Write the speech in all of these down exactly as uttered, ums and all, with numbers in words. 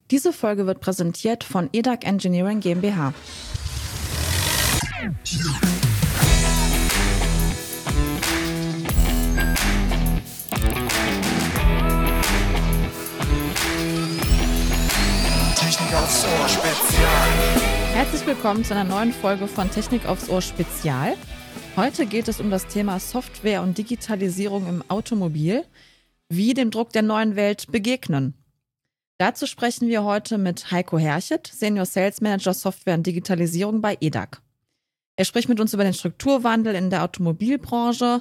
Diese Folge wird präsentiert von E D A C Engineering GmbH. Technik aufs Ohr Spezial. Herzlich willkommen zu einer neuen Folge von Technik aufs Ohr Spezial. Heute geht es um das Thema Software und Digitalisierung im Automobil, wie dem Druck der neuen Welt begegnen. Dazu sprechen wir heute mit Heiko Herchet, Senior Sales Manager Software und Digitalisierung bei E D A C. Er spricht mit uns über den Strukturwandel in der Automobilbranche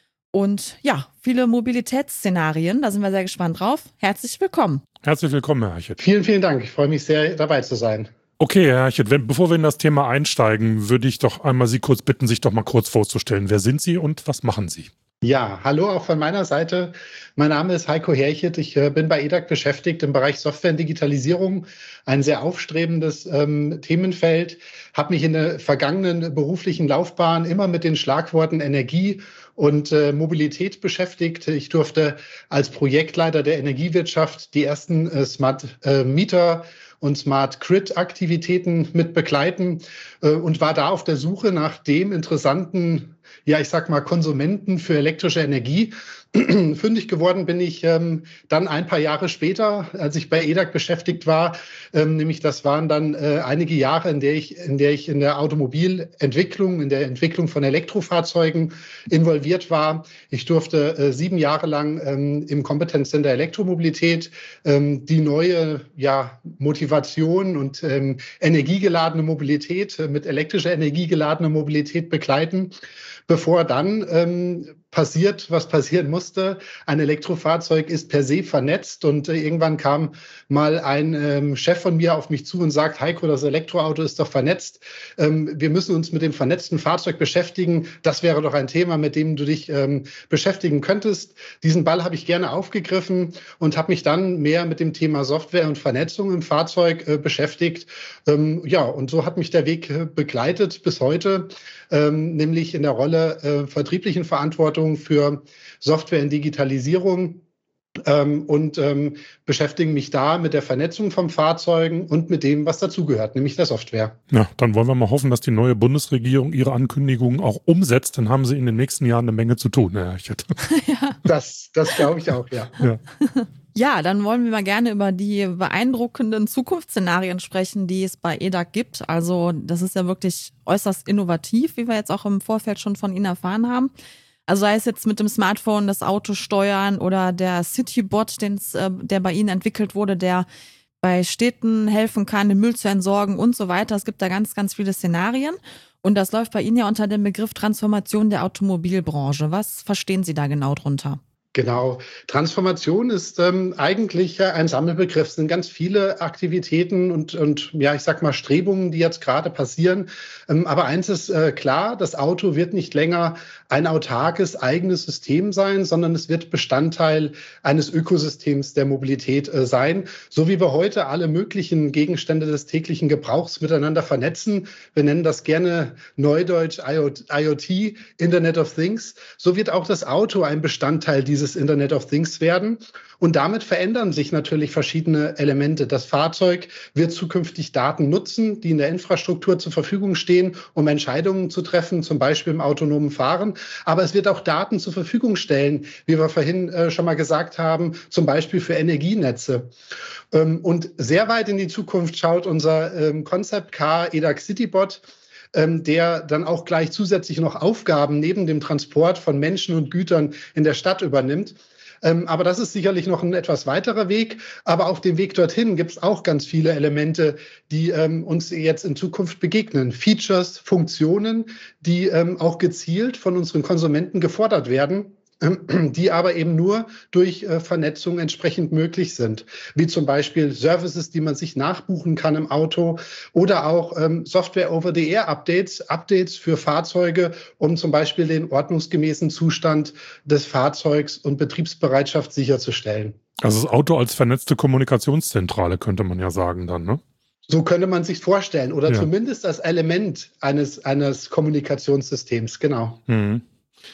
und ja, viele Mobilitätsszenarien. Da sind wir sehr gespannt drauf. Herzlich willkommen. Herzlich willkommen, Herr Herchet. Vielen, vielen Dank. Ich freue mich sehr, dabei zu sein. Okay, Herr Herchet, wenn, bevor wir in das Thema einsteigen, würde ich doch einmal Sie kurz bitten, sich doch mal kurz vorzustellen. Wer sind Sie und was machen Sie? Ja, hallo auch von meiner Seite. Mein Name ist Heiko Herchet. Ich äh, bin bei E D A C beschäftigt im Bereich Software und Digitalisierung. Ein sehr aufstrebendes ähm, Themenfeld. Habe mich in der vergangenen beruflichen Laufbahn immer mit den Schlagworten Energie und äh, Mobilität beschäftigt. Ich durfte als Projektleiter der Energiewirtschaft die ersten äh, Smart äh, Meter und Smart Grid Aktivitäten mit begleiten äh, und war da auf der Suche nach dem interessanten, ja, ich sag mal, Konsumenten für elektrische Energie. Fündig geworden bin ich ähm, dann ein paar Jahre später, als ich bei E D A C beschäftigt war. Ähm, nämlich das waren dann äh, einige Jahre, in der ich in der ich in der Automobilentwicklung, in der Entwicklung von Elektrofahrzeugen involviert war. Ich durfte äh, sieben Jahre lang ähm, im Competence Center Elektromobilität ähm, die neue ja, Motivation und ähm, energiegeladene Mobilität äh, mit elektrischer energiegeladene Mobilität begleiten, bevor dann ähm, passiert, was passieren musste. Ein Elektrofahrzeug ist per se vernetzt und äh, irgendwann kam mal ein ähm, Chef von mir auf mich zu und sagt, Heiko, das Elektroauto ist doch vernetzt. Ähm, wir müssen uns mit dem vernetzten Fahrzeug beschäftigen. Das wäre doch ein Thema, mit dem du dich ähm, beschäftigen könntest. Diesen Ball habe ich gerne aufgegriffen und habe mich dann mehr mit dem Thema Software und Vernetzung im Fahrzeug äh, beschäftigt. Ähm, ja, und so hat mich der Weg äh, begleitet bis heute, ähm, nämlich in der Rolle äh, vertrieblichen Verantwortung für Software und Digitalisierung ähm, und ähm, beschäftigen mich da mit der Vernetzung von Fahrzeugen und mit dem, was dazugehört, nämlich der Software. Ja, dann wollen wir mal hoffen, dass die neue Bundesregierung ihre Ankündigungen auch umsetzt. Dann haben sie in den nächsten Jahren eine Menge zu tun, Herr Herchet. Ja. Das, das glaube ich auch, ja. Ja. Ja, dann wollen wir mal gerne über die beeindruckenden Zukunftsszenarien sprechen, die es bei E D A C gibt. Also das ist ja wirklich äußerst innovativ, wie wir jetzt auch im Vorfeld schon von Ihnen erfahren haben. Also sei es jetzt mit dem Smartphone das Auto steuern oder der Citybot, den's, äh, der bei Ihnen entwickelt wurde, der bei Städten helfen kann, den Müll zu entsorgen und so weiter. Es gibt da ganz, ganz viele Szenarien. Und das läuft bei Ihnen ja unter dem Begriff Transformation der Automobilbranche. Was verstehen Sie da genau drunter? Genau. Transformation ist ähm, eigentlich äh, ein Sammelbegriff. Es sind ganz viele Aktivitäten und, und ja, ich sag mal Strebungen, die jetzt gerade passieren. Ähm, aber eins ist äh, klar, das Auto wird nicht länger ein autarkes eigenes System sein, sondern es wird Bestandteil eines Ökosystems der Mobilität äh, sein. So wie wir heute alle möglichen Gegenstände des täglichen Gebrauchs miteinander vernetzen. Wir nennen das gerne neudeutsch I O T, Internet of Things. So wird auch das Auto ein Bestandteil dieses Internet of Things werden. Und damit verändern sich natürlich verschiedene Elemente. Das Fahrzeug wird zukünftig Daten nutzen, die in der Infrastruktur zur Verfügung stehen, um Entscheidungen zu treffen, zum Beispiel im autonomen Fahren. Aber es wird auch Daten zur Verfügung stellen, wie wir vorhin äh, schon mal gesagt haben, zum Beispiel für Energienetze. Ähm, und sehr weit in die Zukunft schaut unser ähm, Concept Car E D A C Citybot, der dann auch gleich zusätzlich noch Aufgaben neben dem Transport von Menschen und Gütern in der Stadt übernimmt. Aber das ist sicherlich noch ein etwas weiterer Weg. Aber auf dem Weg dorthin gibt es auch ganz viele Elemente, die ähm, uns jetzt in Zukunft begegnen. Features, Funktionen, die ähm, auch gezielt von unseren Konsumenten gefordert werden, die aber eben nur durch äh, Vernetzung entsprechend möglich sind. Wie zum Beispiel Services, die man sich nachbuchen kann im Auto oder auch ähm, Software-over-the-Air-Updates, Updates für Fahrzeuge, um zum Beispiel den ordnungsgemäßen Zustand des Fahrzeugs und Betriebsbereitschaft sicherzustellen. Also das Auto als vernetzte Kommunikationszentrale könnte man ja sagen dann, ne? So könnte man sich vorstellen oder Ja. zumindest als Element eines, eines Kommunikationssystems, genau. Mhm.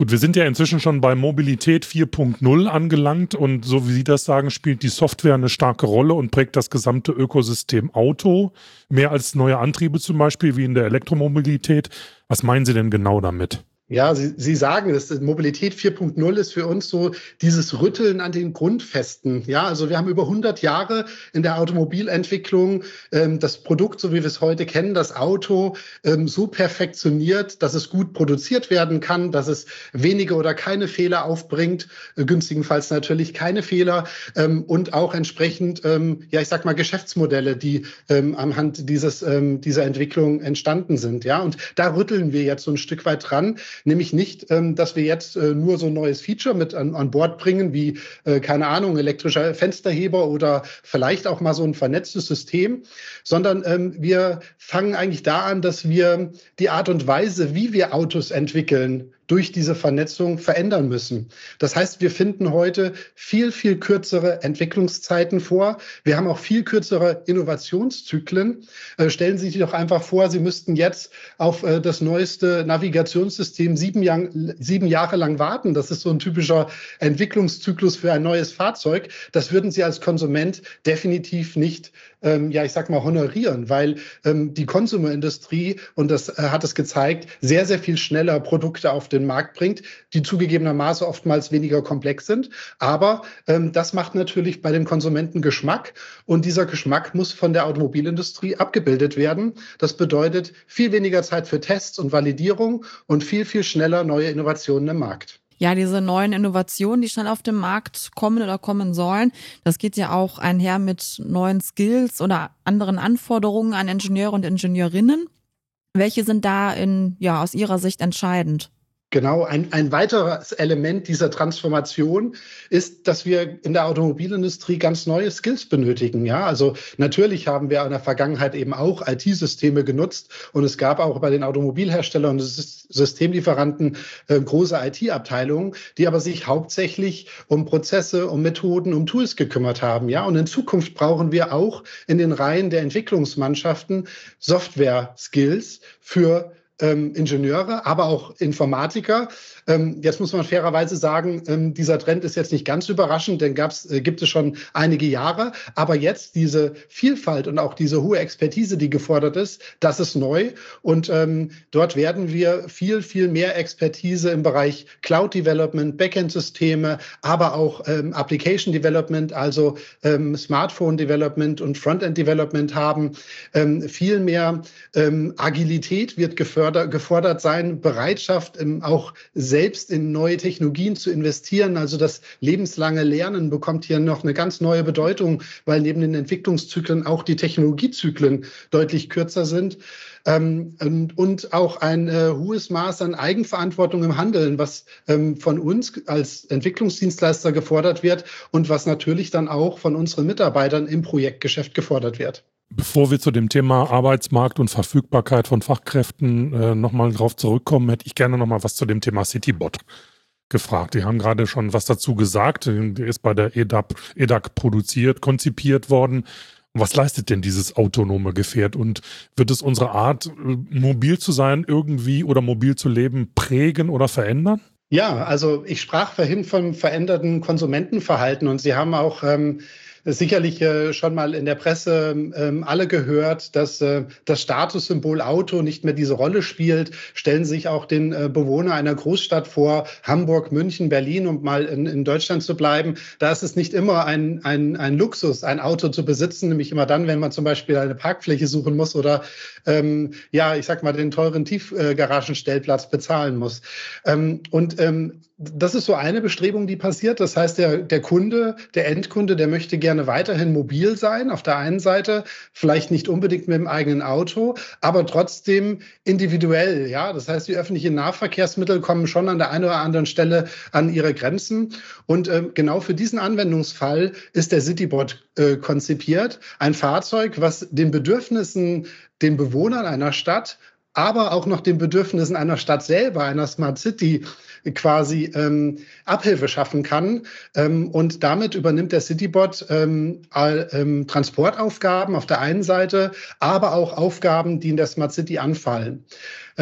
Gut, wir sind ja inzwischen schon bei Mobilität vier Punkt null angelangt und so wie Sie das sagen, spielt die Software eine starke Rolle und prägt das gesamte Ökosystem Auto, mehr als neue Antriebe zum Beispiel, wie in der Elektromobilität. Was meinen Sie denn genau damit? Ja, Sie, Sie sagen es, Mobilität vier Punkt null ist für uns so dieses Rütteln an den Grundfesten. Ja, also wir haben über hundert Jahre in der Automobilentwicklung ähm, das Produkt, so wie wir es heute kennen, das Auto, ähm, so perfektioniert, dass es gut produziert werden kann, dass es wenige oder keine Fehler aufbringt, äh, günstigenfalls natürlich keine Fehler ähm, und auch entsprechend, ähm, ja, ich sag mal, Geschäftsmodelle, die ähm, anhand dieses, ähm, dieser Entwicklung entstanden sind. Ja, und da rütteln wir jetzt so ein Stück weit dran. Nämlich nicht, ähm, dass wir jetzt äh, nur so ein neues Feature mit an, an Bord bringen, wie, äh, keine Ahnung, elektrischer Fensterheber oder vielleicht auch mal so ein vernetztes System, sondern ähm, wir fangen eigentlich da an, dass wir die Art und Weise, wie wir Autos entwickeln, durch diese Vernetzung verändern müssen. Das heißt, wir finden heute viel, viel kürzere Entwicklungszeiten vor. Wir haben auch viel kürzere Innovationszyklen. Äh, stellen Sie sich doch einfach vor, Sie müssten jetzt auf äh, das neueste Navigationssystem sieben, Jahr, sieben Jahre lang warten. Das ist so ein typischer Entwicklungszyklus für ein neues Fahrzeug. Das würden Sie als Konsument definitiv nicht, ähm, ja, ich sag mal, honorieren, weil ähm, die Konsumerindustrie, und das äh, hat es gezeigt, sehr, sehr viel schneller Produkte auf den Markt bringt, die zugegebenermaßen oftmals weniger komplex sind. Aber ähm, das macht natürlich bei dem Konsumenten Geschmack und dieser Geschmack muss von der Automobilindustrie abgebildet werden. Das bedeutet viel weniger Zeit für Tests und Validierung und viel, viel schneller neue Innovationen im Markt. Ja, diese neuen Innovationen, die schnell auf den Markt kommen oder kommen sollen, das geht ja auch einher mit neuen Skills oder anderen Anforderungen an Ingenieure und Ingenieurinnen. Welche sind da in, ja, aus Ihrer Sicht entscheidend? Genau, ein, ein weiteres Element dieser Transformation ist, dass wir in der Automobilindustrie ganz neue Skills benötigen. Ja, also natürlich haben wir in der Vergangenheit eben auch I T-Systeme genutzt und es gab auch bei den Automobilherstellern und Systemlieferanten äh, große I T-Abteilungen, die aber sich hauptsächlich um Prozesse, um Methoden, um Tools gekümmert haben. Ja, und in Zukunft brauchen wir auch in den Reihen der Entwicklungsmannschaften Software-Skills für Ähm, Ingenieure, aber auch Informatiker. Ähm, jetzt muss man fairerweise sagen, ähm, dieser Trend ist jetzt nicht ganz überraschend, denn gab's, äh, gibt es schon einige Jahre. Aber jetzt diese Vielfalt und auch diese hohe Expertise, die gefordert ist, das ist neu. Und ähm, dort werden wir viel, viel mehr Expertise im Bereich Cloud Development, Backend-Systeme, aber auch ähm, Application Development, also ähm, Smartphone Development und Frontend Development haben. Ähm, viel mehr ähm, Agilität wird gefördert. gefordert sein, Bereitschaft, ähm, auch selbst in neue Technologien zu investieren. Also das lebenslange Lernen bekommt hier noch eine ganz neue Bedeutung, weil neben den Entwicklungszyklen auch die Technologiezyklen deutlich kürzer sind. Ähm, und, und auch ein äh, hohes Maß an Eigenverantwortung im Handeln, was ähm, von uns als Entwicklungsdienstleister gefordert wird und was natürlich dann auch von unseren Mitarbeitern im Projektgeschäft gefordert wird. Bevor wir zu dem Thema Arbeitsmarkt und Verfügbarkeit von Fachkräften äh, nochmal drauf zurückkommen, hätte ich gerne nochmal was zu dem Thema Citybot gefragt. Die haben gerade schon was dazu gesagt. Der ist bei der E D A P, E D A C produziert, konzipiert worden. Was leistet denn dieses autonome Gefährt und wird es unsere Art, mobil zu sein irgendwie oder mobil zu leben, prägen oder verändern? Ja, also ich sprach vorhin vom veränderten Konsumentenverhalten und Sie haben auch ähm, sicherlich äh, schon mal in der Presse ähm, alle gehört, dass äh, das Statussymbol Auto nicht mehr diese Rolle spielt. Stellen Sie sich auch den äh, Bewohner einer Großstadt vor, Hamburg, München, Berlin, um mal in, in Deutschland zu bleiben. Da ist es nicht immer ein, ein, ein Luxus, ein Auto zu besitzen, nämlich immer dann, wenn man zum Beispiel eine Parkfläche suchen muss oder ähm, ja, ich sag mal, den teuren Tiefgaragenstellplatz bezahlen muss. Ähm, und ähm, das ist so eine Bestrebung, die passiert. Das heißt, der, der Kunde, der Endkunde, der möchte gerne weiterhin mobil sein. Auf der einen Seite vielleicht nicht unbedingt mit dem eigenen Auto, aber trotzdem individuell. Ja, das heißt, die öffentlichen Nahverkehrsmittel kommen schon an der einen oder anderen Stelle an ihre Grenzen. Und äh, genau für diesen Anwendungsfall ist der Citybot äh, konzipiert. Ein Fahrzeug, was den Bedürfnissen, den Bewohnern einer Stadt, aber auch noch den Bedürfnissen einer Stadt selber, einer Smart City quasi ähm, Abhilfe schaffen kann. Ähm, und damit übernimmt der Citybot ähm, all, ähm, Transportaufgaben auf der einen Seite, aber auch Aufgaben, die in der Smart City anfallen. Ähm,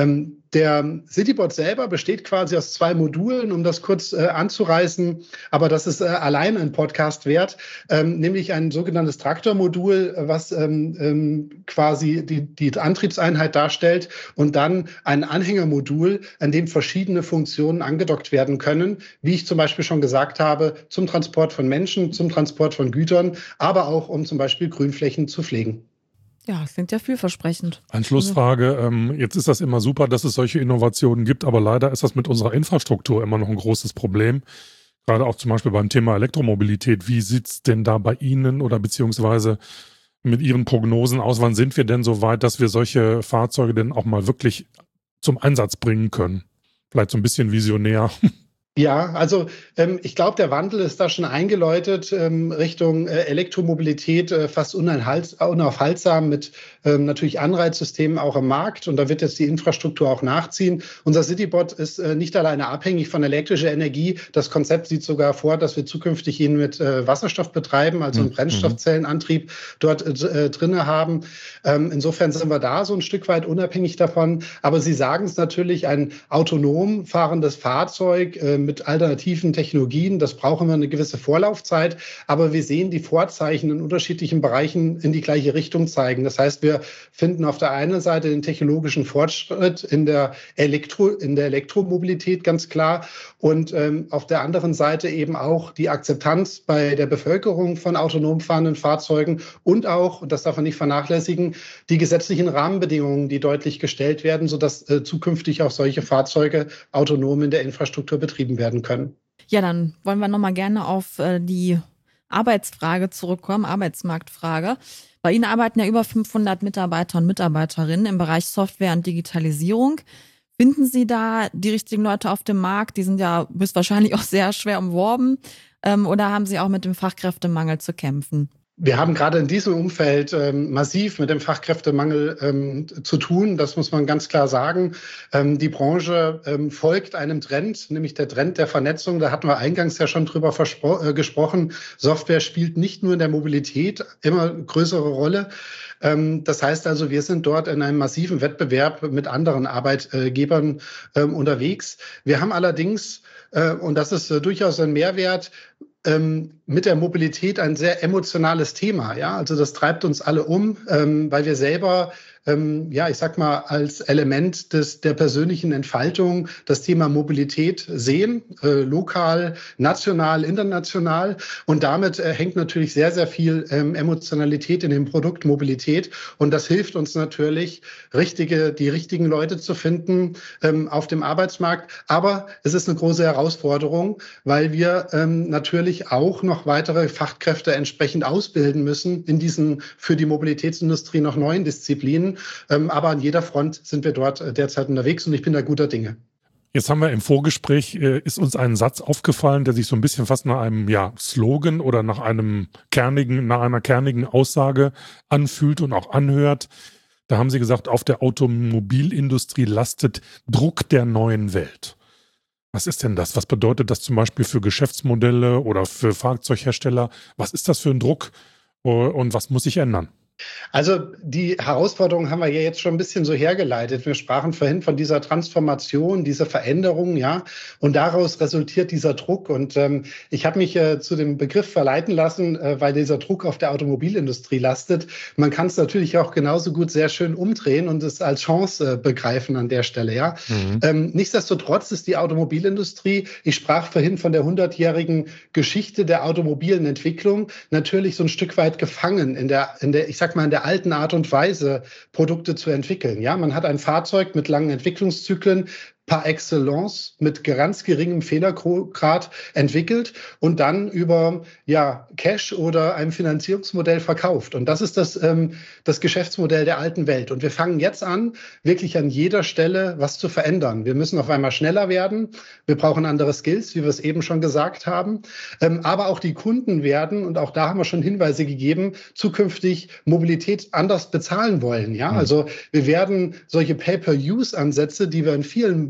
der Citybot selber besteht quasi aus zwei Modulen, um das kurz äh, anzureißen, aber das ist äh, allein ein Podcast wert, ähm, nämlich ein sogenanntes Traktormodul, was ähm, ähm, quasi die, die Antriebseinheit darstellt und dann ein Anhängermodul, an dem verschiedene Funktionen angedockt werden können, wie ich zum Beispiel schon gesagt habe, zum Transport von Menschen, zum Transport von Gütern, aber auch um zum Beispiel Grünflächen zu pflegen. Ja, das klingt ja vielversprechend. Anschlussfrage, ähm, jetzt ist das immer super, dass es solche Innovationen gibt, aber leider ist das mit unserer Infrastruktur immer noch ein großes Problem. Gerade auch zum Beispiel beim Thema Elektromobilität. Wie sieht es denn da bei Ihnen oder beziehungsweise mit Ihren Prognosen aus? Wann sind wir denn so weit, dass wir solche Fahrzeuge denn auch mal wirklich zum Einsatz bringen können? Vielleicht so ein bisschen visionär. Ja, also ähm, ich glaube, der Wandel ist da schon eingeläutet ähm, Richtung äh, Elektromobilität, äh, fast unaufhaltsam mit ähm, natürlich Anreizsystemen auch im Markt. Und da wird jetzt die Infrastruktur auch nachziehen. Unser Citybot ist äh, nicht alleine abhängig von elektrischer Energie. Das Konzept sieht sogar vor, dass wir zukünftig ihn mit äh, Wasserstoff betreiben, also einen Brennstoffzellenantrieb dort äh, drinne haben. Ähm, insofern sind wir da so ein Stück weit unabhängig davon. Aber Sie sagen es natürlich, ein autonom fahrendes Fahrzeug äh, mit alternativen Technologien. Das braucht immer eine gewisse Vorlaufzeit, aber wir sehen die Vorzeichen in unterschiedlichen Bereichen in die gleiche Richtung zeigen. Das heißt, wir finden auf der einen Seite den technologischen Fortschritt in der Elektro, in der Elektromobilität ganz klar und ähm, auf der anderen Seite eben auch die Akzeptanz bei der Bevölkerung von autonom fahrenden Fahrzeugen und auch, und das darf man nicht vernachlässigen, die gesetzlichen Rahmenbedingungen, die deutlich gestellt werden, sodass äh, zukünftig auch solche Fahrzeuge autonom in der Infrastruktur betrieben werden können. Ja, dann wollen wir nochmal gerne auf äh, die Arbeitsfrage zurückkommen, Arbeitsmarktfrage. Bei Ihnen arbeiten ja über fünfhundert Mitarbeiter und Mitarbeiterinnen im Bereich Software und Digitalisierung. Finden Sie da die richtigen Leute auf dem Markt? Die sind ja höchstwahrscheinlich auch sehr schwer umworben. Ähm, oder haben Sie auch mit dem Fachkräftemangel zu kämpfen? Wir haben gerade in diesem Umfeld ähm, massiv mit dem Fachkräftemangel ähm, zu tun. Das muss man ganz klar sagen. Ähm, die Branche ähm, folgt einem Trend, nämlich der Trend der Vernetzung. Da hatten wir eingangs ja schon drüber äh, gesprochen. Software spielt nicht nur in der Mobilität immer größere Rolle. Ähm, das heißt also, wir sind dort in einem massiven Wettbewerb mit anderen Arbeitgebern ähm, unterwegs. Wir haben allerdings, äh, und das ist äh, durchaus ein Mehrwert, Ähm, mit der Mobilität ein sehr emotionales Thema. Ja, also das treibt uns alle um, ähm, weil wir selber, ähm, ja, ich sag mal, als Element des, der persönlichen Entfaltung das Thema Mobilität sehen, äh, lokal, national, international. Und damit äh, hängt natürlich sehr, sehr viel ähm, Emotionalität in dem Produkt Mobilität. Und das hilft uns natürlich, richtige, die richtigen Leute zu finden ähm, auf dem Arbeitsmarkt. Aber es ist eine große Herausforderung, weil wir ähm, natürlich auch noch weitere Fachkräfte entsprechend ausbilden müssen in diesen für die Mobilitätsindustrie noch neuen Disziplinen. Ähm, aber an jeder Front sind wir dort äh, derzeit unterwegs und ich bin da guter Dinge. Jetzt haben wir im Vorgespräch, äh, ist uns ein Satz aufgefallen, der sich so ein bisschen fast nach einem ja, Slogan oder nach einem kernigen, nach einer kernigen Aussage anfühlt und auch anhört. Da haben Sie gesagt, auf der Automobilindustrie lastet Druck der neuen Welt. Was ist denn das? Was bedeutet das zum Beispiel für Geschäftsmodelle oder für Fahrzeughersteller? Was ist das für ein Druck und was muss sich ändern? Also die Herausforderungen haben wir ja jetzt schon ein bisschen so hergeleitet. Wir sprachen vorhin von dieser Transformation, dieser Veränderung, ja, und daraus resultiert dieser Druck. Und ähm, ich habe mich äh, zu dem Begriff verleiten lassen, äh, weil dieser Druck auf der Automobilindustrie lastet. Man kann es natürlich auch genauso gut sehr schön umdrehen und es als Chance äh, begreifen an der Stelle, ja. Mhm. Ähm, nichtsdestotrotz ist die Automobilindustrie, ich sprach vorhin von der hundertjährigen Geschichte der automobilen Entwicklung, natürlich so ein Stück weit gefangen in der, in der, ich sag mal, in der alten Art und Weise Produkte zu entwickeln. Ja, man hat ein Fahrzeug mit langen Entwicklungszyklen par excellence mit ganz geringem Fehlergrad entwickelt und dann über ja, Cash oder ein Finanzierungsmodell verkauft. Und das ist das, ähm, das Geschäftsmodell der alten Welt. Und wir fangen jetzt an, wirklich an jeder Stelle was zu verändern. Wir müssen auf einmal schneller werden. Wir brauchen andere Skills, wie wir es eben schon gesagt haben. Ähm, aber auch die Kunden werden, und auch da haben wir schon Hinweise gegeben, zukünftig Mobilität anders bezahlen wollen. Ja, also wir werden solche Pay-per-Use-Ansätze, die wir in vielen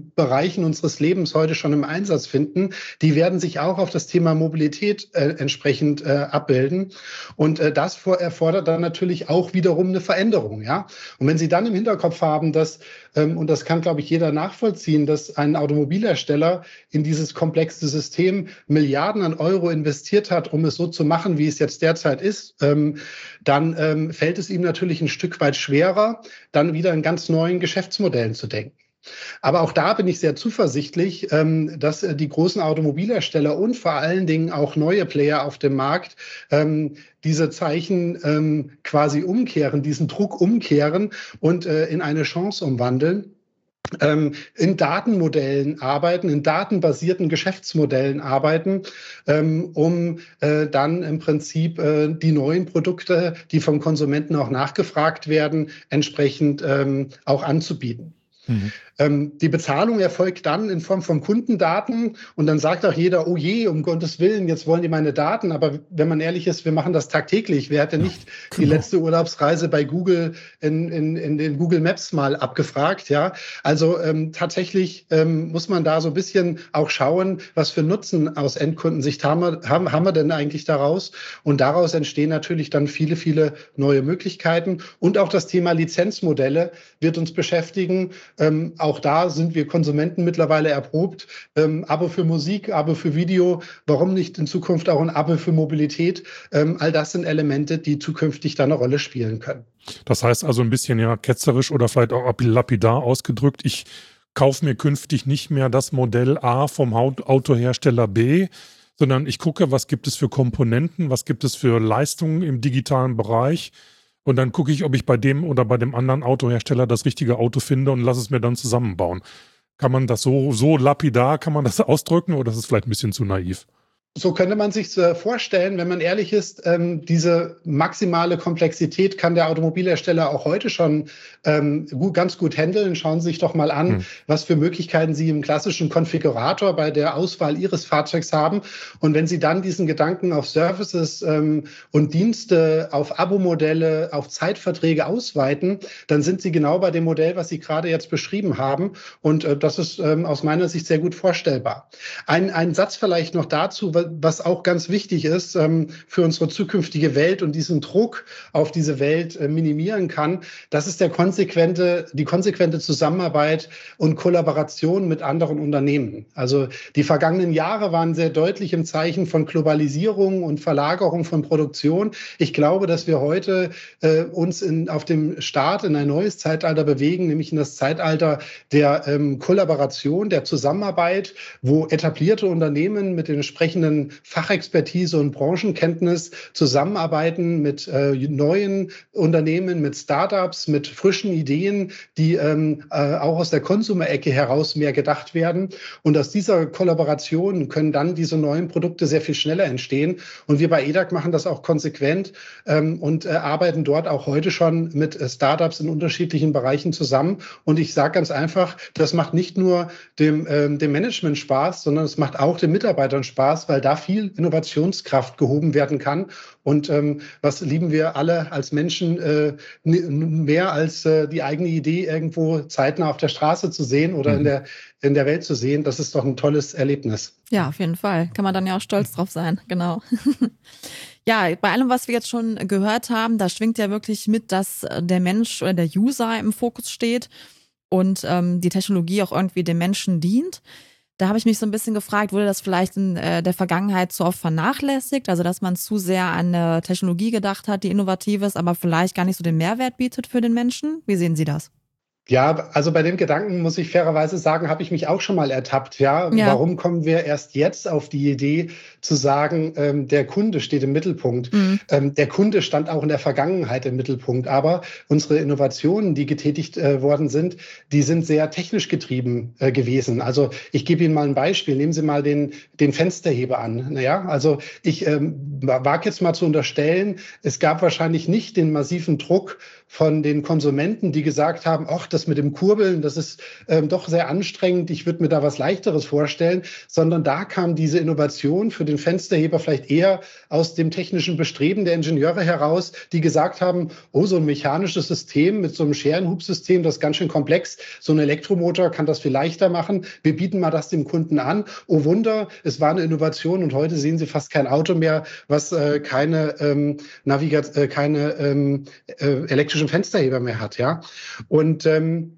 Bereichen unseres Lebens heute schon im Einsatz finden, die werden sich auch auf das Thema Mobilität äh, entsprechend äh, abbilden. Und äh, das vor, erfordert dann natürlich auch wiederum eine Veränderung. Ja? Und wenn Sie dann im Hinterkopf haben, dass, ähm, und das kann, glaube ich, jeder nachvollziehen, dass ein Automobilhersteller in dieses komplexe System Milliarden an Euro investiert hat, um es so zu machen, wie es jetzt derzeit ist, ähm, dann ähm, fällt es ihm natürlich ein Stück weit schwerer, dann wieder in ganz neuen Geschäftsmodellen zu denken. Aber auch da bin ich sehr zuversichtlich, ähm, dass äh, die großen Automobilhersteller und vor allen Dingen auch neue Player auf dem Markt ähm, diese Zeichen ähm, quasi umkehren, diesen Druck umkehren und äh, in eine Chance umwandeln. Ähm, in Datenmodellen arbeiten, in datenbasierten Geschäftsmodellen arbeiten, ähm, um äh, dann im Prinzip äh, die neuen Produkte, die vom Konsumenten auch nachgefragt werden, entsprechend ähm, auch anzubieten. Mhm. Ähm, die Bezahlung erfolgt dann in Form von Kundendaten und dann sagt auch jeder, oh je, um Gottes Willen, jetzt wollen die meine Daten. Aber wenn man ehrlich ist, wir machen das tagtäglich. Wer hat denn nicht ja, genau. die letzte Urlaubsreise bei Google in, in, in den Google Maps mal abgefragt? Ja, also ähm, tatsächlich ähm, muss man da so ein bisschen auch schauen, was für Nutzen aus Endkundensicht haben wir, haben, haben wir denn eigentlich daraus? Und daraus entstehen natürlich dann viele, viele neue Möglichkeiten. Und auch das Thema Lizenzmodelle wird uns beschäftigen. Ähm, auch da sind wir Konsumenten mittlerweile erprobt. Ähm, Abo für Musik, Abo für Video, warum nicht in Zukunft auch ein Abo für Mobilität? Ähm, all das sind Elemente, die zukünftig da eine Rolle spielen können. Das heißt also ein bisschen ja ketzerisch oder vielleicht auch lapidar ausgedrückt, ich kaufe mir künftig nicht mehr das Modell A vom Autohersteller B, sondern ich gucke, was gibt es für Komponenten, was gibt es für Leistungen im digitalen Bereich. Und dann gucke ich, ob ich bei dem oder bei dem anderen Autohersteller das richtige Auto finde und lasse es mir dann zusammenbauen. Kann man das so, so lapidar, kann man das ausdrücken oder ist es vielleicht ein bisschen zu naiv? So könnte man sich vorstellen, wenn man ehrlich ist, ähm, diese maximale Komplexität kann der Automobilhersteller auch heute schon ähm, gut, ganz gut handeln. Schauen Sie sich doch mal an, hm. was für Möglichkeiten Sie im klassischen Konfigurator bei der Auswahl Ihres Fahrzeugs haben. Und wenn Sie dann diesen Gedanken auf Services ähm, und Dienste, auf Abo-Modelle, auf Zeitverträge ausweiten, dann sind Sie genau bei dem Modell, was Sie gerade jetzt beschrieben haben. Und äh, das ist ähm, aus meiner Sicht sehr gut vorstellbar. Ein, ein Satz vielleicht noch dazu, was auch ganz wichtig ist ähm, für unsere zukünftige Welt und diesen Druck auf diese Welt äh, minimieren kann, das ist der konsequente, die konsequente Zusammenarbeit und Kollaboration mit anderen Unternehmen. Also die vergangenen Jahre waren sehr deutlich im Zeichen von Globalisierung und Verlagerung von Produktion. Ich glaube, dass wir heute äh, uns in, auf dem Start in ein neues Zeitalter bewegen, nämlich in das Zeitalter der ähm, Kollaboration, der Zusammenarbeit, wo etablierte Unternehmen mit den entsprechenden Fachexpertise und Branchenkenntnis zusammenarbeiten mit äh, neuen Unternehmen, mit Startups, mit frischen Ideen, die ähm, äh, auch aus der Konsumerecke heraus mehr gedacht werden. Und aus dieser Kollaboration können dann diese neuen Produkte sehr viel schneller entstehen. Und wir bei E D A C machen das auch konsequent ähm, und äh, arbeiten dort auch heute schon mit äh, Startups in unterschiedlichen Bereichen zusammen. Und ich sage ganz einfach, das macht nicht nur dem, ähm, dem Management Spaß, sondern es macht auch den Mitarbeitern Spaß, weil da viel Innovationskraft gehoben werden kann. Und ähm, was lieben wir alle als Menschen äh, mehr als äh, die eigene Idee irgendwo zeitnah auf der Straße zu sehen oder mhm. in der, in der Welt zu sehen? Das ist doch ein tolles Erlebnis. Ja, auf jeden Fall. Kann man dann ja auch stolz drauf sein. Genau. Ja, bei allem, was wir jetzt schon gehört haben, da schwingt ja wirklich mit, dass der Mensch oder der User im Fokus steht und ähm, die Technologie auch irgendwie dem Menschen dient. Da habe ich mich so ein bisschen gefragt, wurde das vielleicht in äh, der Vergangenheit zu oft vernachlässigt? Also, dass man zu sehr an eine Technologie gedacht hat, die innovativ ist, aber vielleicht gar nicht so den Mehrwert bietet für den Menschen? Wie sehen Sie das? Ja, also bei dem Gedanken muss ich fairerweise sagen, habe ich mich auch schon mal ertappt. Ja, ja. Warum kommen wir erst jetzt auf die Idee zu sagen, ähm, der Kunde steht im Mittelpunkt? Mhm. Ähm, der Kunde stand auch in der Vergangenheit im Mittelpunkt, aber unsere Innovationen, die getätigt äh, worden sind, die sind sehr technisch getrieben äh, gewesen. Also ich gebe Ihnen mal ein Beispiel. Nehmen Sie mal den, den Fensterheber an. Naja, also ich ähm, wage jetzt mal zu unterstellen, es gab wahrscheinlich nicht den massiven Druck von den Konsumenten, die gesagt haben, ach, das mit dem Kurbeln, das ist ähm, doch sehr anstrengend, ich würde mir da was Leichteres vorstellen, sondern da kam diese Innovation für den Fensterheber vielleicht eher aus dem technischen Bestreben der Ingenieure heraus, die gesagt haben, oh, so ein mechanisches System mit so einem Scherenhubsystem, das ist ganz schön komplex, so ein Elektromotor kann das viel leichter machen, wir bieten mal das dem Kunden an. Oh Wunder, es war eine Innovation und heute sehen Sie fast kein Auto mehr, was äh, keine, ähm, Navigat äh, keine ähm, äh, elektrischen Fensterheber mehr hat. Ja? Und ähm,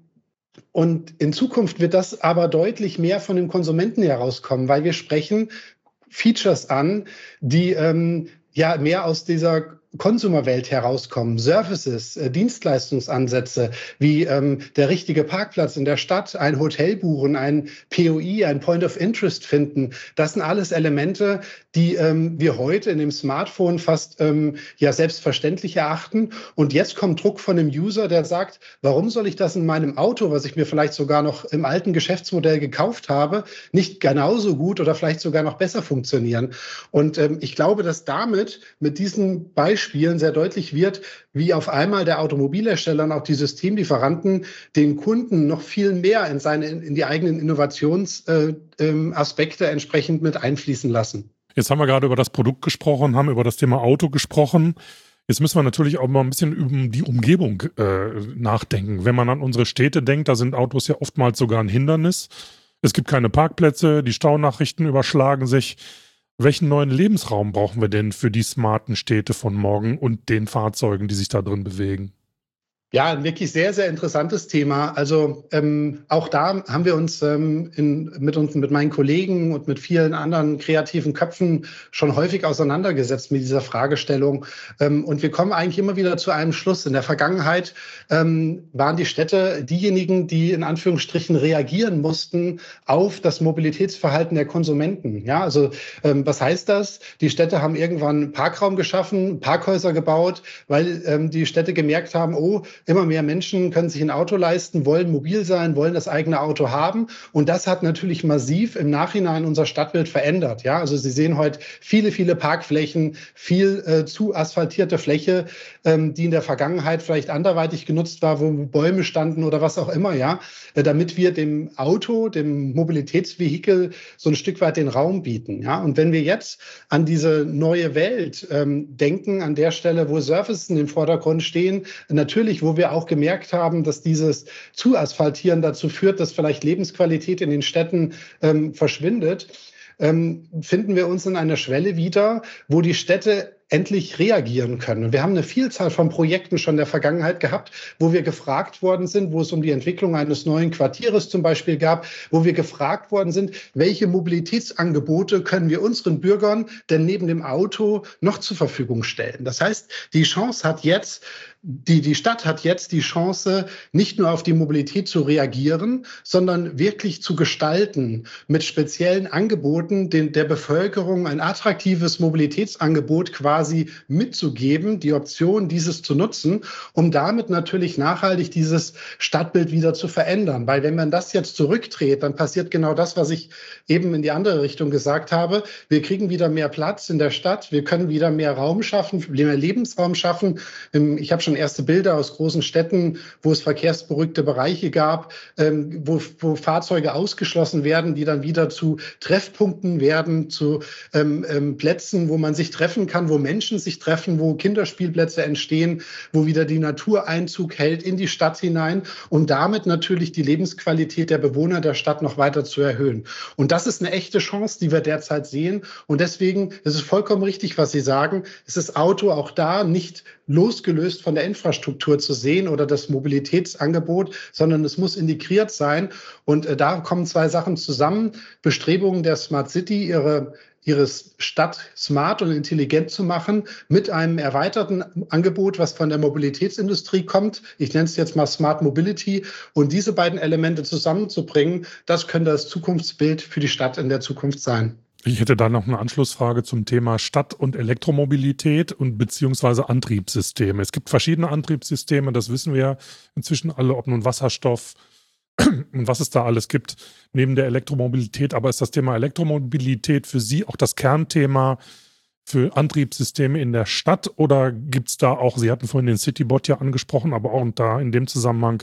Und in Zukunft wird das aber deutlich mehr von dem Konsumenten herauskommen, weil wir sprechen Features an, die ähm, ja mehr aus dieser Consumer-Welt herauskommen, Services, äh, Dienstleistungsansätze, wie ähm, der richtige Parkplatz in der Stadt, ein Hotel buchen, ein P O I, ein Point of Interest finden. Das sind alles Elemente, die ähm, wir heute in dem Smartphone fast ähm, ja selbstverständlich erachten. Und jetzt kommt Druck von dem User, der sagt, warum soll ich das in meinem Auto, was ich mir vielleicht sogar noch im alten Geschäftsmodell gekauft habe, nicht genauso gut oder vielleicht sogar noch besser funktionieren? Und ähm, ich glaube, dass damit mit diesen Beispielen Spielen sehr deutlich wird, wie auf einmal der Automobilhersteller und auch die Systemlieferanten den Kunden noch viel mehr in seine in die eigenen Innovationsaspekte äh, äh, entsprechend mit einfließen lassen. Jetzt haben wir gerade über das Produkt gesprochen, haben über das Thema Auto gesprochen. Jetzt müssen wir natürlich auch mal ein bisschen über die Umgebung äh, nachdenken. Wenn man an unsere Städte denkt, da sind Autos ja oftmals sogar ein Hindernis. Es gibt keine Parkplätze, die Staunachrichten überschlagen sich. Welchen neuen Lebensraum brauchen wir denn für die smarten Städte von morgen und den Fahrzeugen, die sich da drin bewegen? Ja, ein wirklich sehr, sehr interessantes Thema. Also ähm, auch da haben wir uns, ähm, in, mit uns, mit meinen Kollegen und mit vielen anderen kreativen Köpfen schon häufig auseinandergesetzt mit dieser Fragestellung. Ähm, und wir kommen eigentlich immer wieder zu einem Schluss. In der Vergangenheit ähm, waren die Städte diejenigen, die in Anführungsstrichen reagieren mussten auf das Mobilitätsverhalten der Konsumenten. Ja, also ähm, was heißt das? Die Städte haben irgendwann Parkraum geschaffen, Parkhäuser gebaut, weil ähm, die Städte gemerkt haben, oh, immer mehr Menschen können sich ein Auto leisten, wollen mobil sein, wollen das eigene Auto haben. Und das hat natürlich massiv im Nachhinein unser Stadtbild verändert. Ja, also Sie sehen heute viele, viele Parkflächen, viel äh, zu asphaltierte Fläche, ähm, die in der Vergangenheit vielleicht anderweitig genutzt war, wo Bäume standen oder was auch immer. Ja, äh, damit wir dem Auto, dem Mobilitätsvehikel so ein Stück weit den Raum bieten. Ja, und wenn wir jetzt an diese neue Welt ähm, denken, an der Stelle, wo Services in den Vordergrund stehen, natürlich, wo wir auch gemerkt haben, dass dieses Zuasphaltieren dazu führt, dass vielleicht Lebensqualität in den Städten ähm, verschwindet, ähm, finden wir uns in einer Schwelle wieder, wo die Städte endlich reagieren können. Und wir haben eine Vielzahl von Projekten schon in der Vergangenheit gehabt, wo wir gefragt worden sind, wo es um die Entwicklung eines neuen Quartieres zum Beispiel gab, wo wir gefragt worden sind, welche Mobilitätsangebote können wir unseren Bürgern denn neben dem Auto noch zur Verfügung stellen. Das heißt, die Chance hat jetzt, Die, die Stadt hat jetzt die Chance, nicht nur auf die Mobilität zu reagieren, sondern wirklich zu gestalten, mit speziellen Angeboten den, der Bevölkerung ein attraktives Mobilitätsangebot quasi mitzugeben, die Option, dieses zu nutzen, um damit natürlich nachhaltig dieses Stadtbild wieder zu verändern. Weil wenn man das jetzt zurückdreht, dann passiert genau das, was ich eben in die andere Richtung gesagt habe. Wir kriegen wieder mehr Platz in der Stadt, wir können wieder mehr Raum schaffen, mehr Lebensraum schaffen. Ich habe schon erste Bilder aus großen Städten, wo es verkehrsberuhigte Bereiche gab, ähm, wo, wo Fahrzeuge ausgeschlossen werden, die dann wieder zu Treffpunkten werden, zu ähm, ähm, Plätzen, wo man sich treffen kann, wo Menschen sich treffen, wo Kinderspielplätze entstehen, wo wieder die Natur Einzug hält in die Stadt hinein, um damit natürlich die Lebensqualität der Bewohner der Stadt noch weiter zu erhöhen. Und das ist eine echte Chance, die wir derzeit sehen. Und deswegen ist es vollkommen richtig, was Sie sagen. Es ist Auto auch da nicht losgelöst von der Infrastruktur zu sehen oder das Mobilitätsangebot, sondern es muss integriert sein. Und äh, da kommen zwei Sachen zusammen. Bestrebungen der Smart City, ihre ihre Stadt smart und intelligent zu machen, mit einem erweiterten Angebot, was von der Mobilitätsindustrie kommt. Ich nenne es jetzt mal Smart Mobility. Und diese beiden Elemente zusammenzubringen, das könnte das Zukunftsbild für die Stadt in der Zukunft sein. Ich hätte da noch eine Anschlussfrage zum Thema Stadt- und Elektromobilität und beziehungsweise Antriebssysteme. Es gibt verschiedene Antriebssysteme, das wissen wir ja inzwischen alle, ob nun Wasserstoff und was es da alles gibt neben der Elektromobilität. Aber ist das Thema Elektromobilität für Sie auch das Kernthema für Antriebssysteme in der Stadt? Oder gibt es da auch, Sie hatten vorhin den Citybot ja angesprochen, aber auch da in dem Zusammenhang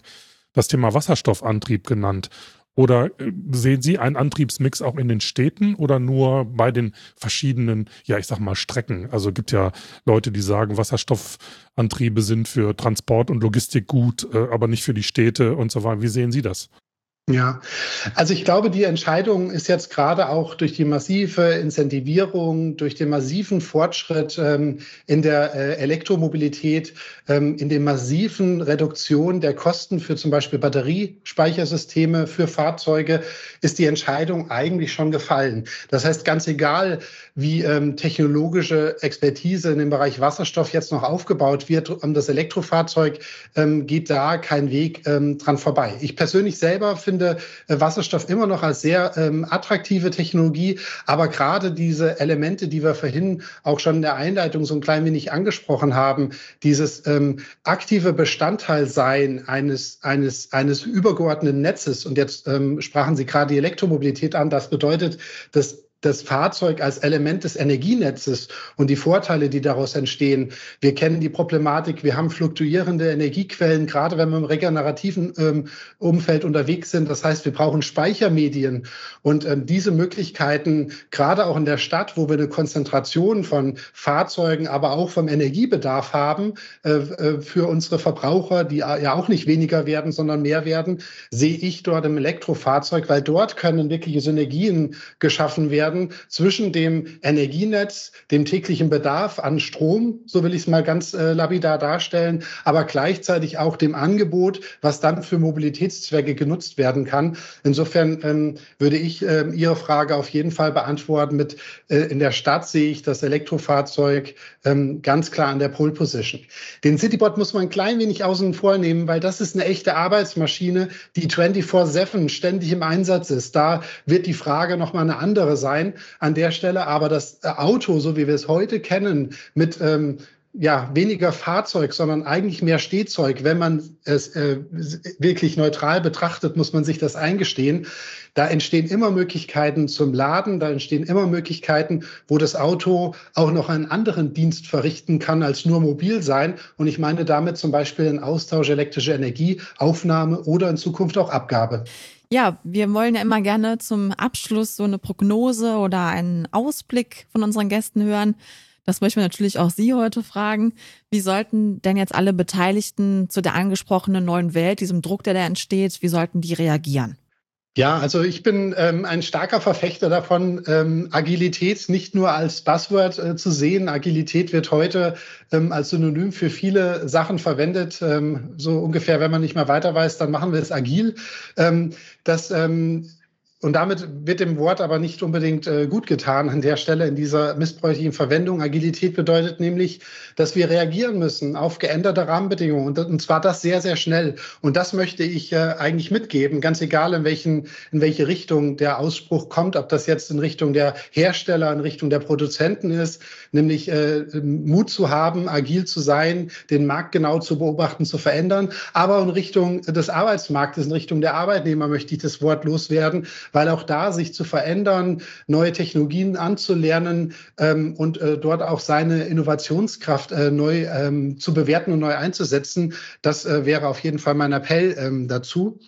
das Thema Wasserstoffantrieb genannt. Oder äh, sehen Sie einen Antriebsmix auch in den Städten oder nur bei den verschiedenen, ja, ich sag mal, Strecken? Also gibt ja Leute, die sagen, Wasserstoffantriebe sind für Transport und Logistik gut, äh, aber nicht für die Städte und so weiter. Wie sehen Sie das? Ja, also ich glaube, die Entscheidung ist jetzt gerade auch durch die massive Incentivierung, durch den massiven Fortschritt ähm, in der äh, Elektromobilität, ähm, in der massiven Reduktion der Kosten für zum Beispiel Batteriespeichersysteme für Fahrzeuge, ist die Entscheidung eigentlich schon gefallen. Das heißt, ganz egal, wie ähm, technologische Expertise in dem Bereich Wasserstoff jetzt noch aufgebaut wird, um das Elektrofahrzeug ähm, geht da kein Weg ähm, dran vorbei. Ich persönlich selber finde Wasserstoff immer noch als sehr ähm, attraktive Technologie, aber gerade diese Elemente, die wir vorhin auch schon in der Einleitung so ein klein wenig angesprochen haben, dieses ähm, aktive Bestandteil sein eines, eines, eines übergeordneten Netzes, und jetzt ähm, sprachen Sie gerade die Elektromobilität an, das bedeutet, dass das Fahrzeug als Element des Energienetzes und die Vorteile, die daraus entstehen. Wir kennen die Problematik, wir haben fluktuierende Energiequellen, gerade wenn wir im regenerativen ähm, Umfeld unterwegs sind. Das heißt, wir brauchen Speichermedien. Und ähm, diese Möglichkeiten, gerade auch in der Stadt, wo wir eine Konzentration von Fahrzeugen, aber auch vom Energiebedarf haben, äh, für unsere Verbraucher, die ja auch nicht weniger werden, sondern mehr werden, sehe ich dort im Elektrofahrzeug, weil dort können wirkliche Synergien geschaffen werden zwischen dem Energienetz, dem täglichen Bedarf an Strom, so will ich es mal ganz äh, lapidar darstellen, aber gleichzeitig auch dem Angebot, was dann für Mobilitätszwecke genutzt werden kann. Insofern ähm, würde ich äh, Ihre Frage auf jeden Fall beantworten mit, äh, in der Stadt sehe ich das Elektrofahrzeug ähm, ganz klar an der Pole Position. Den Citybot muss man ein klein wenig außen vor nehmen, weil das ist eine echte Arbeitsmaschine, die vierundzwanzig sieben ständig im Einsatz ist. Da wird die Frage nochmal eine andere sein an der Stelle, aber das Auto, so wie wir es heute kennen, mit ähm, ja, weniger Fahrzeug, sondern eigentlich mehr Stehzeug, wenn man es äh, wirklich neutral betrachtet, muss man sich das eingestehen. Da entstehen immer Möglichkeiten zum Laden, da entstehen immer Möglichkeiten, wo das Auto auch noch einen anderen Dienst verrichten kann als nur mobil sein. Und ich meine damit zum Beispiel den Austausch elektrischer Energie, Aufnahme oder in Zukunft auch Abgabe. Ja, wir wollen ja immer gerne zum Abschluss so eine Prognose oder einen Ausblick von unseren Gästen hören. Das möchten wir natürlich auch Sie heute fragen. Wie sollten denn jetzt alle Beteiligten zu der angesprochenen neuen Welt, diesem Druck, der da entsteht, wie sollten die reagieren? Ja, also ich bin ähm, ein starker Verfechter davon, ähm, Agilität nicht nur als Buzzword äh, zu sehen. Agilität wird heute ähm, als Synonym für viele Sachen verwendet. Ähm, so ungefähr, wenn man nicht mehr weiter weiß, dann machen wir es agil. Ähm, das ähm, Und damit wird dem Wort aber nicht unbedingt äh, gut getan an der Stelle in dieser missbräuchlichen Verwendung. Agilität bedeutet nämlich, dass wir reagieren müssen auf geänderte Rahmenbedingungen und, und zwar das sehr, sehr schnell. Und das möchte ich äh, eigentlich mitgeben, ganz egal in welchen, in welche Richtung der Ausspruch kommt, ob das jetzt in Richtung der Hersteller, in Richtung der Produzenten ist, nämlich äh, Mut zu haben, agil zu sein, den Markt genau zu beobachten, zu verändern, aber in Richtung des Arbeitsmarktes, in Richtung der Arbeitnehmer möchte ich das Wort loswerden, weil auch da sich zu verändern, neue Technologien anzulernen ähm, und äh, dort auch seine Innovationskraft äh, neu ähm, zu bewerten und neu einzusetzen, das äh, wäre auf jeden Fall mein Appell ähm, dazu.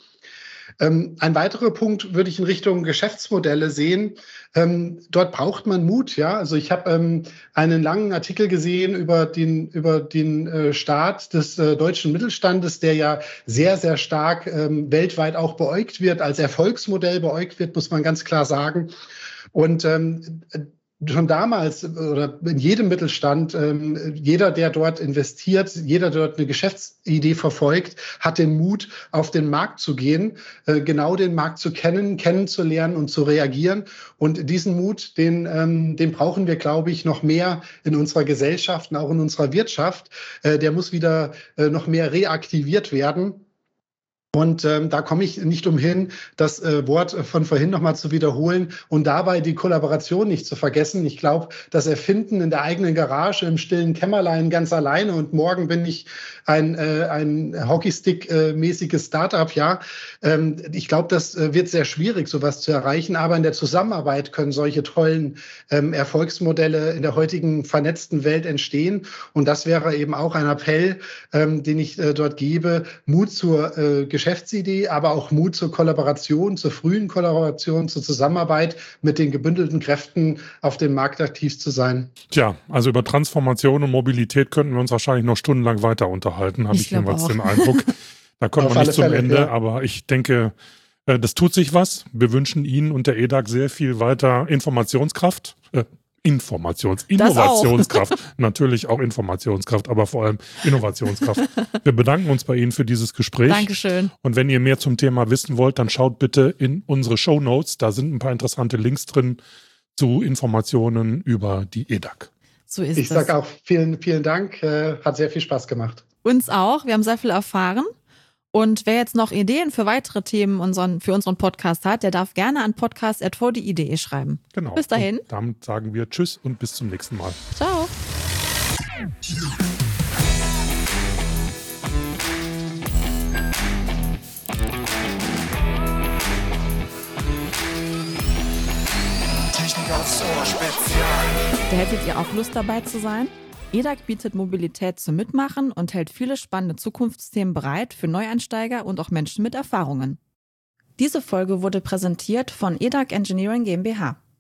Ähm, ein weiterer Punkt würde ich in Richtung Geschäftsmodelle sehen. Ähm, dort braucht man Mut. Ja, also ich habe ähm, einen langen Artikel gesehen über den über den äh, Staat des äh, deutschen Mittelstandes, der ja sehr sehr stark ähm, weltweit auch beäugt wird, als Erfolgsmodell beäugt wird, muss man ganz klar sagen. Und ähm, schon damals oder in jedem Mittelstand, ähm, jeder, der dort investiert, jeder, der dort eine Geschäftsidee verfolgt, hat den Mut, auf den Markt zu gehen, äh, genau den Markt zu kennen, kennenzulernen und zu reagieren. Und diesen Mut, den, ähm, den brauchen wir, glaube ich, noch mehr in unserer Gesellschaft und auch in unserer Wirtschaft. Äh, der muss wieder äh, noch mehr reaktiviert werden. Und ähm, da komme ich nicht umhin, das äh, Wort von vorhin nochmal zu wiederholen und dabei die Kollaboration nicht zu vergessen. Ich glaube, das Erfinden in der eigenen Garage im stillen Kämmerlein ganz alleine und morgen bin ich ein, äh, ein Hockeystick-mäßiges Startup, ja. Ähm, ich glaube, das äh, wird sehr schwierig, sowas zu erreichen, aber in der Zusammenarbeit können solche tollen ähm, Erfolgsmodelle in der heutigen vernetzten Welt entstehen. Und das wäre eben auch ein Appell, ähm, den ich äh, dort gebe, Mut zur äh, Geschäftsidee, aber auch Mut zur Kollaboration, zur frühen Kollaboration, zur Zusammenarbeit mit den gebündelten Kräften auf dem Markt aktiv zu sein. Tja, also über Transformation und Mobilität könnten wir uns wahrscheinlich noch stundenlang weiter unterhalten, habe ich, ich jedenfalls auch den Eindruck. Da kommen wir nicht zum Fälle, Ende, ja. Aber ich denke, das tut sich was. Wir wünschen Ihnen und der E D A C sehr viel weiter Informationskraft. Äh, Informations-, Innovationskraft. Auch. Natürlich auch Informationskraft, aber vor allem Innovationskraft. Wir bedanken uns bei Ihnen für dieses Gespräch. Dankeschön. Und wenn ihr mehr zum Thema wissen wollt, dann schaut bitte in unsere Shownotes. Da sind ein paar interessante Links drin zu Informationen über die E D A C. So ist ich sage auch vielen, vielen Dank. Äh, hat sehr viel Spaß gemacht. Uns auch. Wir haben sehr viel erfahren. Und wer jetzt noch Ideen für weitere Themen unseren, für unseren Podcast hat, der darf gerne an podcast at v d i punkt de schreiben. Genau. Bis dahin. Und damit sagen wir Tschüss und bis zum nächsten Mal. Ciao. Technik aufs Ohr Spezial. Da hättet ihr auch Lust dabei zu sein? E D A C bietet Mobilität zum Mitmachen und hält viele spannende Zukunftsthemen bereit für Neueinsteiger und auch Menschen mit Erfahrungen. Diese Folge wurde präsentiert von E D A C Engineering GmbH.